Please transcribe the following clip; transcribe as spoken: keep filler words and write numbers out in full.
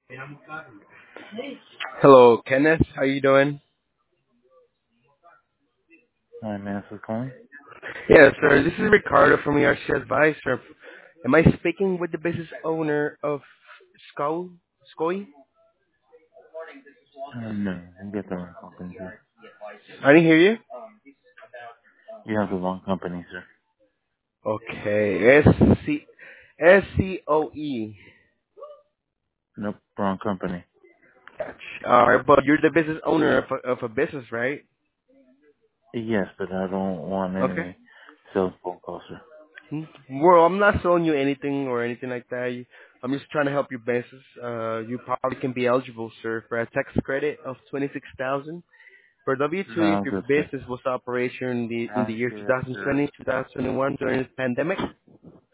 Hello, Kenneth. How you doing? Hi, man. This is calling. Yes, sir. This is Ricardo from E R C Advisor. Am I speaking with the business owner of Sco Scoy? Uh, no, you got the wrong company, sir. I didn't hear you. You have the wrong company, sir. Okay. S C S C O E. Nope, wrong company. All right, but you're the business owner of a, of a business, right? Yes, but I don't want Okay. any sales phone calls, sir. Hmm. Well, I'm not selling you anything or anything like that. You- I'm just trying to help your business. Uh, you probably can be eligible, sir, for a tax credit of twenty-six thousand. For W two, No, if I'm your good, sir. business was operation in the in the I'm year good, sir. twenty twenty, two thousand twenty-one during the pandemic.